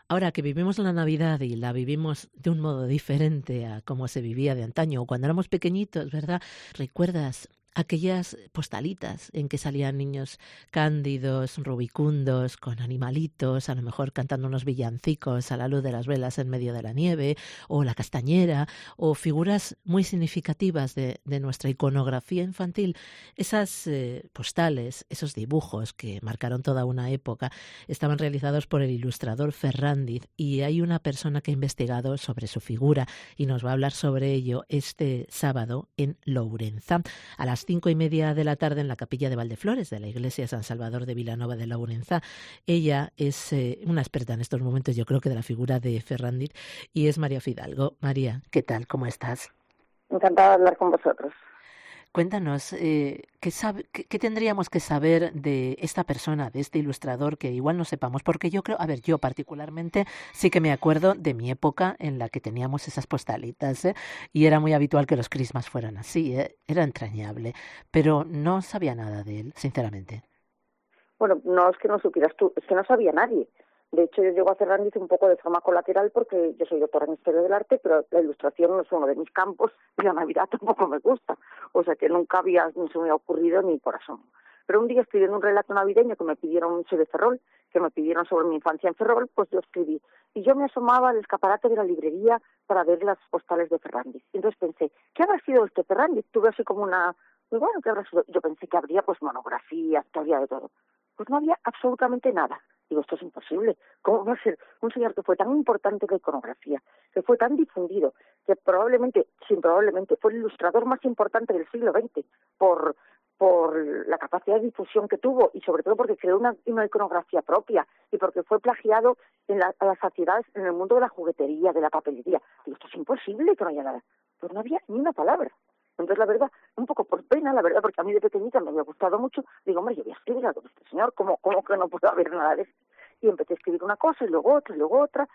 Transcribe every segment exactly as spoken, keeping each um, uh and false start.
Ahora que vivimos la Navidad y la vivimos de un modo diferente a como se vivía de antaño o cuando éramos pequeñitos, ¿verdad? ¿Recuerdas aquellas postalitas en que salían niños cándidos, rubicundos, con animalitos, a lo mejor cantando unos villancicos a la luz de las velas en medio de la nieve, o la castañera, o figuras muy significativas de, de nuestra iconografía infantil? Esas eh, postales, esos dibujos que marcaron toda una época, estaban realizados por el ilustrador Ferrándiz, y hay una persona que ha investigado sobre su figura y nos va a hablar sobre ello este sábado en Lourenzá, a las cinco y media de la tarde, en la capilla de Valdeflores de la iglesia San Salvador de Vilanova de Lourenzá. Ella es eh, una experta en estos momentos, yo creo que de la figura de Ferrándiz, y es María Fidalgo. María, ¿qué tal? ¿Cómo estás? Encantada de hablar con vosotros. Cuéntanos, eh, ¿qué, sabe, qué, ¿qué tendríamos que saber de esta persona, de este ilustrador, que igual no sepamos? Porque yo creo, a ver, yo particularmente sí que me acuerdo de mi época en la que teníamos esas postalitas, ¿eh? Y era muy habitual que los crismas fueran así, ¿eh? Era entrañable, pero no sabía nada de él, sinceramente. Bueno, no es que no supieras tú, es que no sabía nadie. De hecho, yo llego a Ferrándiz un poco de forma colateral porque yo soy doctora en Historia del Arte, pero la ilustración no es uno de mis campos y la Navidad tampoco me gusta. O sea que nunca había, ni se me había ocurrido ni por asomo. Pero un día escribiendo un relato navideño que me pidieron sobre Ferrol, que me pidieron sobre mi infancia en Ferrol, pues yo escribí. Y yo me asomaba al escaparate de la librería para ver las postales de Ferrándiz. Y entonces pensé, ¿qué habrá sido este Ferrándiz? Tuve así como una... Y bueno, ¿qué habrá sido? Yo pensé que habría pues monografías, que habría de todo. Pues no había absolutamente nada. Digo, esto es imposible. ¿Cómo va a ser un señor que fue tan importante en la iconografía, que fue tan difundido, que probablemente, sin probablemente, fue el ilustrador más importante del siglo veinte por, por la capacidad de difusión que tuvo y sobre todo porque creó una, una iconografía propia y porque fue plagiado en la, a las sociedades en el mundo de la juguetería, de la papelería? Digo, esto es imposible que no haya nada. Pues no había ni una palabra. Entonces, la verdad, un poco por pena, la verdad, porque a mí de pequeñita me había gustado mucho, digo, hombre, yo voy a escribir algo de este señor, ¿cómo, cómo que no puedo haber nada de esto? Y empecé a escribir una cosa, y luego otra, y luego otra,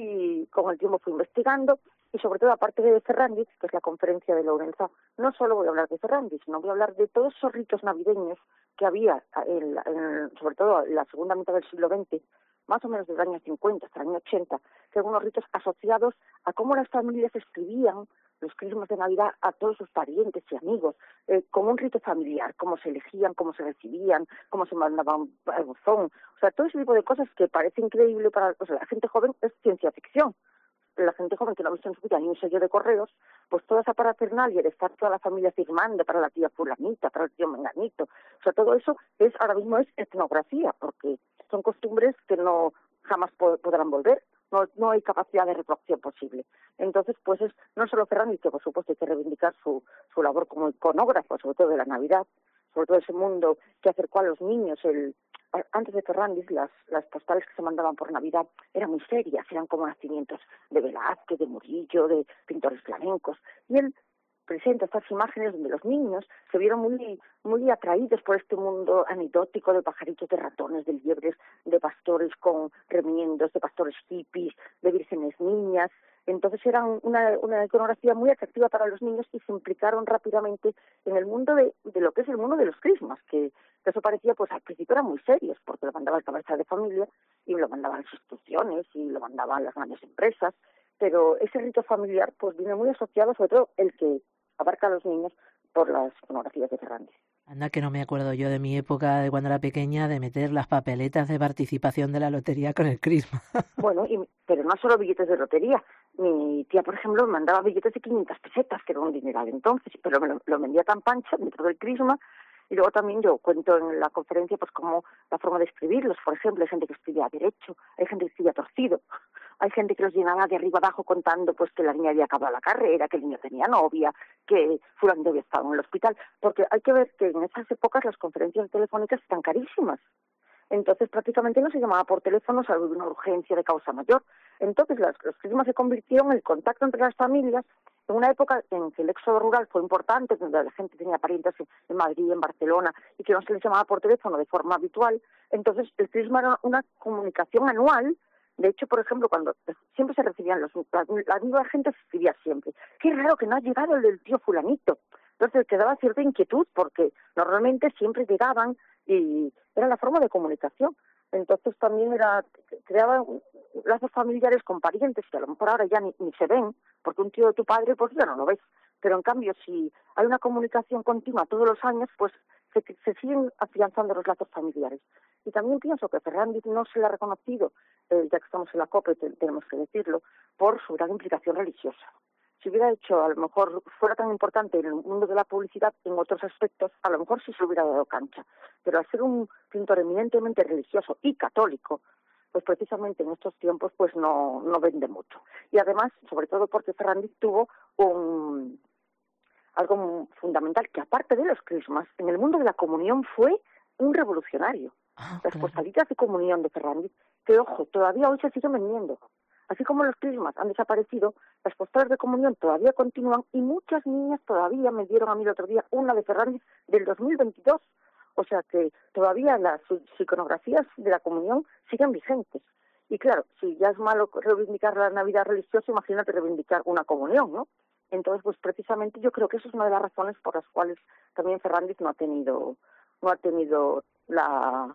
y con el tiempo fui investigando, y sobre todo, aparte de Ferrándiz, que es la conferencia de Lourenzá, no solo voy a hablar de Ferrándiz, sino voy a hablar de todos esos ritos navideños que había, en, en, sobre todo en la segunda mitad del siglo veinte, más o menos desde el año cincuenta hasta el año ochenta, que eran unos ritos asociados a cómo las familias escribían los crismas de Navidad a todos sus parientes y amigos, eh, como un rito familiar, cómo se elegían, cómo se recibían, cómo se mandaban al buzón. O sea, todo ese tipo de cosas que parece increíble para o sea, la gente joven, es ciencia ficción. La gente joven que no ha visto en su vida ni un sello de correos, pues toda esa parafernalia de estar toda la familia firmando para la tía fulanita, para el tío menganito, o sea, todo eso es ahora mismo es etnografía, porque son costumbres que no jamás po- podrán volver. No, no hay capacidad de reproducción posible. Entonces, pues es no solo Ferrándiz, que por supuesto hay que reivindicar su, su labor como iconógrafo, sobre todo de la Navidad, sobre todo ese mundo que acercó a los niños. El, antes de Ferrándiz, las, las postales que se mandaban por Navidad eran muy serias, eran como nacimientos de Velázquez, de Murillo, de pintores flamencos. Y él presenta estas imágenes donde los niños se vieron muy muy atraídos por este mundo anecdótico de pajaritos, de ratones, de liebres, de pastores con remiendos, de pastores hippies, de vírgenes niñas. Entonces eran una, una iconografía muy atractiva para los niños y se implicaron rápidamente en el mundo de, de lo que es el mundo de los crismas, que, que eso parecía, pues al principio eran muy serios, porque lo mandaba el cabeza de familia y lo mandaban las instituciones y lo mandaban las grandes empresas, pero ese rito familiar pues viene muy asociado, sobre todo el que abarca a los niños, por las iconografías de Ferrándiz. Anda que no me acuerdo yo de mi época, de cuando era pequeña, de meter las papeletas de participación de la lotería con el crisma. Bueno, y, pero no solo billetes de lotería. Mi tía, por ejemplo, me mandaba billetes de quinientas pesetas, que era un dineral entonces, pero me lo, lo vendía tan pancho dentro del crisma. Y luego también yo cuento en la conferencia pues como la forma de escribirlos. Por ejemplo, hay gente que escribía derecho, hay gente que escribía torcido, hay gente que los llenaba de arriba abajo contando pues que la niña había acabado la carrera, que el niño tenía novia, que fulano había estado en el hospital. Porque hay que ver que en esas épocas las conferencias telefónicas están carísimas. Entonces prácticamente no se llamaba por teléfono salvo de una urgencia de causa mayor. Entonces las, los crismas se convirtieron en el contacto entre las familias en una época en que el éxodo rural fue importante, donde la gente tenía parientes en, en Madrid, en Barcelona, y que no se les llamaba por teléfono de forma habitual. Entonces el crisma era una comunicación anual. De hecho, por ejemplo, cuando siempre se recibían los... La, la misma gente se escribía siempre. Qué raro que no ha llegado el del tío fulanito. Entonces quedaba cierta inquietud porque normalmente siempre llegaban y era la forma de comunicación. Entonces también era creaba lazos familiares con parientes que a lo mejor ahora ya ni, ni se ven, porque un tío de tu padre pues ya no lo ves. Pero en cambio, si hay una comunicación continua todos los años, pues se, se siguen afianzando los lazos familiares. Y también pienso que Ferrandiz no se le ha reconocido, eh, ya que estamos en la COPE, te, tenemos que decirlo, por su gran implicación religiosa. Si hubiera hecho, a lo mejor, fuera tan importante en el mundo de la publicidad, en otros aspectos, a lo mejor sí se hubiera dado cancha. Pero al ser un pintor eminentemente religioso y católico, pues precisamente en estos tiempos pues no, no vende mucho. Y además, sobre todo porque Ferrandiz tuvo un, algo fundamental, que aparte de los crismas, en el mundo de la comunión fue un revolucionario. Ah, Las claro. postalitas de comunión de Ferrandiz, que ojo, todavía hoy se siguen vendiendo. Así como los crismas han desaparecido, las postales de comunión todavía continúan y muchas niñas todavía me dieron a mí el otro día una de Ferrandiz del dos mil veintidós. O sea que todavía las iconografías de la comunión siguen vigentes. Y claro, si ya es malo reivindicar la Navidad religiosa, imagínate reivindicar una comunión, ¿no? Entonces, pues precisamente yo creo que eso es una de las razones por las cuales también Ferrandiz no ha tenido, no ha tenido la,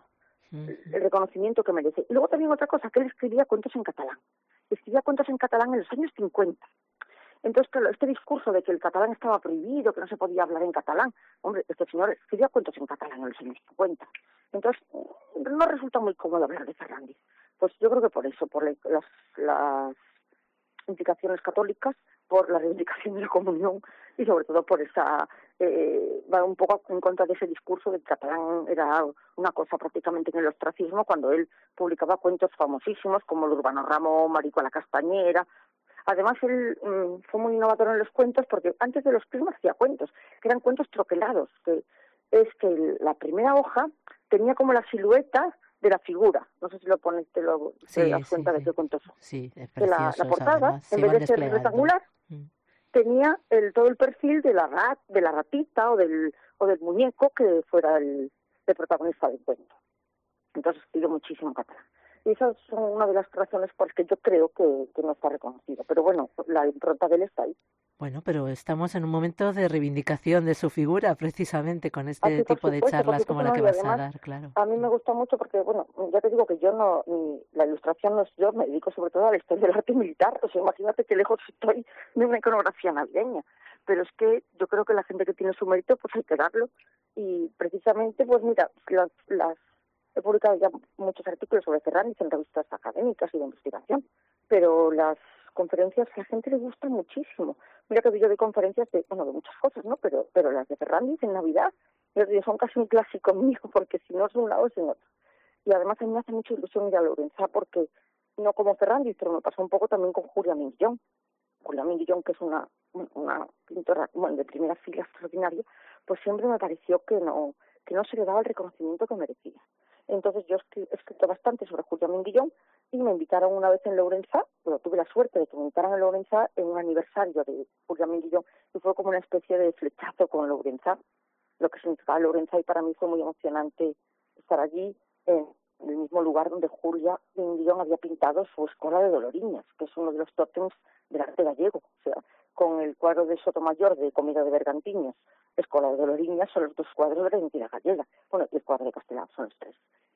el reconocimiento que merece. Y luego también otra cosa, que él escribía cuentos en catalán. Escribía cuentos en catalán en los años cincuenta. Entonces, claro, este discurso de que el catalán estaba prohibido, que no se podía hablar en catalán, hombre, este señor escribía cuentos en catalán en los años cincuenta. Entonces, no resulta muy cómodo hablar de Ferrandiz. Pues yo creo que por eso, por las, las implicaciones católicas, por la reivindicación de la comunión y sobre todo por esa, eh, va un poco en contra de ese discurso de que el catalán era una cosa prácticamente en el ostracismo, cuando él publicaba cuentos famosísimos como el Urbano Ramo, Marico a la Castañera. Además, él mmm, fue muy innovador en los cuentos porque antes de los crismas hacía cuentos, que eran cuentos troquelados, que es que el, la primera hoja tenía como la silueta de la figura. No sé si lo pones, te lo Sí, te das sí, cuenta de sí. qué cuentos son. Sí, es Que la, la preciosos, portada, además. Se en vez van de ser desplegando. rectangular, Mm. tenía el todo el perfil de la rat, de la ratita o del o del muñeco que fuera el, el protagonista del cuento. Entonces escribió muchísimo catalán. Y esas son una de las razones por las que yo creo que, que no está reconocido. Pero bueno, la impronta de él está ahí. Bueno, pero estamos en un momento de reivindicación de su figura, precisamente, con este Así, por tipo de supuesto, por charlas supuesto, como la no, que y vas a además, dar, claro. a mí me gusta mucho porque, bueno, ya te digo que yo no, ni la ilustración no es yo, me dedico sobre todo a la historia del arte militar, o sea, imagínate que lejos estoy de una iconografía navideña, pero es que yo creo que la gente que tiene su mérito, pues hay que darlo, y precisamente, pues mira, las, las he publicado ya muchos artículos sobre Ferrandiz en revistas académicas y de investigación, pero las conferencias a la gente le gustan muchísimo. Mira que yo doy conferencias de, bueno, de muchas cosas, ¿no? Pero pero las de Ferrandiz en Navidad son casi un clásico mío, porque si no es de un lado es en otro. Y además a mí me hace mucha ilusión ir a Lourenzá, porque no como Ferrandiz, pero me pasó un poco también con Julia Minguillón. Julia Minguillón, que es una, una pintora, bueno, de primera fila extraordinaria, pues siempre me pareció que no, que no se le daba el reconocimiento que merecía. Entonces yo he escrito bastante sobre Julia Minguillón y me invitaron una vez en Lourenzá, bueno, tuve la suerte de que me invitaran en Lourenzá en un aniversario de Julia Minguillón y fue como una especie de flechazo con Lourenzá, lo que significaba Lourenzá, y para mí fue muy emocionante estar allí en el mismo lugar donde Julia Minguillón había pintado su Escola de Doloriñas, que es uno de los tótems del arte gallego, o sea, con el cuadro de Sotomayor de Comida de Bergantiños, Escola de Doloriñas son los dos cuadros de la identidad gallega, bueno, y el cuadro de Castelao son los tres.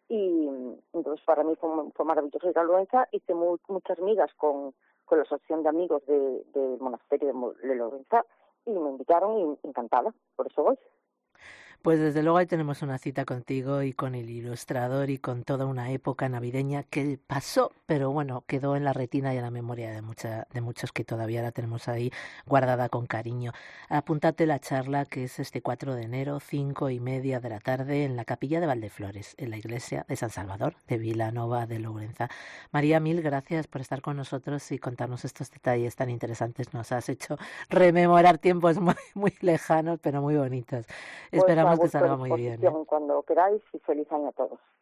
Y entonces para mí fue, fue maravilloso ir a Lourenzá, hice muy, muchas migas con, con la asociación de amigos del de monasterio de, de Lourenzá y me invitaron y encantada, por eso voy. Pues desde luego ahí tenemos una cita contigo y con el ilustrador y con toda una época navideña que pasó, pero bueno, quedó en la retina y en la memoria de, mucha, de muchos que todavía la tenemos ahí guardada con cariño. Apúntate la charla que es este cuatro de enero, cinco y media de la tarde, en la Capilla de Valdeflores, en la iglesia de San Salvador de Vilanova de Lourenzá. María, mil gracias por estar con nosotros y contarnos estos detalles tan interesantes. Nos has hecho rememorar tiempos muy, muy lejanos, pero muy bonitos. Pues Esperamos que a salga muy bien, ¿eh? Cuando queráis y feliz año a todos.